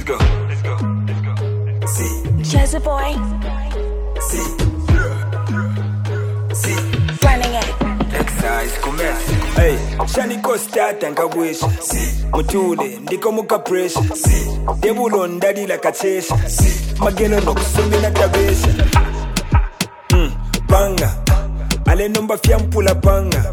go. Jazzy boy. Running it. Exercise commence. Hey, Shani Costa tankagwisha. Mutule ndiko muka pressure. Debulo ndadi la kachesha. Magelo no kusumi na tabesha. Banga. Ale nomba fiampula banga.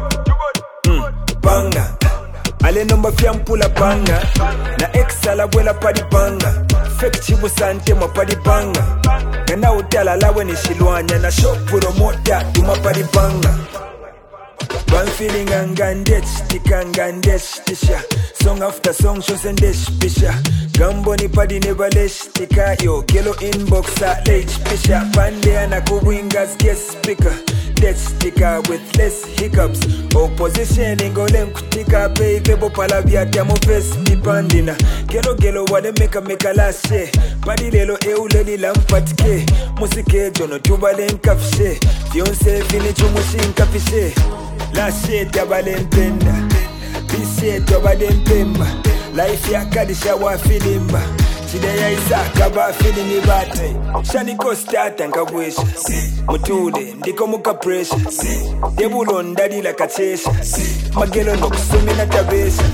Banga. Ale nomba fiampula banga. Na exa la buela padi banga. Fake chibu sante mwa padi banga. Kana utala lawe ni shilwanya. Na shopuro mota tuma padi banga. One feeling angandech, tikangandech, tisha. Song after song shows and dish, pisha. Gambo ni padi nevalesh, tika yo. Kilo inboxa, late, pisha. Pande anakuwingas, guest speaker. Death sticker with less hiccups. Opposition ingolem kutika baby bo palavia tiamo face dipandina. Gelo wade meka lashe. Padi lelo euleli lampatike. Musike jono tubale nkafshe. Fionse fini chumushi nkafishe. Lashe tabale mpenda. Pishe tobade mpemba. Life ya kadisha wa filimba. Chide ya isaka ba feeling ibate. Shani Costa tankagwisha. Mutule ndiko muka pressure. Debulo ndadi la kachesha. Magelo no kusumi na tabesha.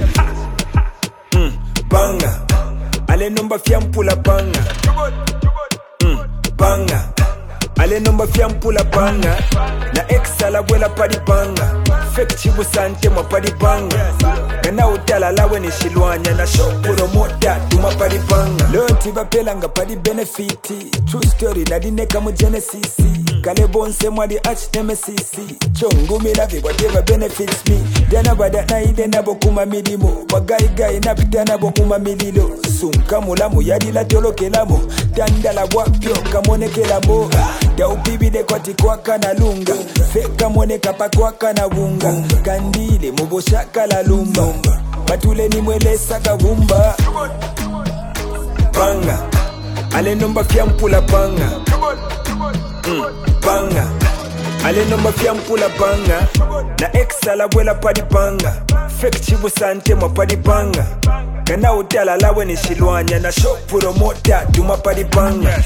Banga. Ale nomba fiampula banga. Banga. Ale nomba fiampula banga. Na exa la buela padi banga. Fake chibu sante mwa padi banga. Kana utala lawe ni shilwanya. Na shopuro mota tuma padi banga. Lonti bapelanga padi benefiti. True story na dineka mu genesis. Kale bonse mwa di arch nemesis. Chongumi na whatever benefits me. Dana bada na ide na bokuma milimo. Bagai na pita na bokuma mililo. Sunka mulamu yadi la tolo kelamo. Tandala wapyo kamone kelamo. Da ubibi de kwati kwaka na lunga. Feka mone kapa kwaka na bunga. Kandile muboshaka la lumba. Batule ni mwele saka bumba. Banga. Ale nomba fiampula banga. Banga. Ale nomba fiampula banga. Na exa la buela padi banga. Fake chibu sante mwa padi banga. Kana utala lawe ni shilwanya. Na shopuro mota tuma padi banga.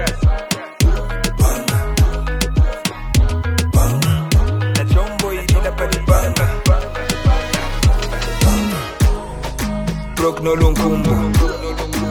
Na chombo ilila padi banga. Brok no lunkumbo.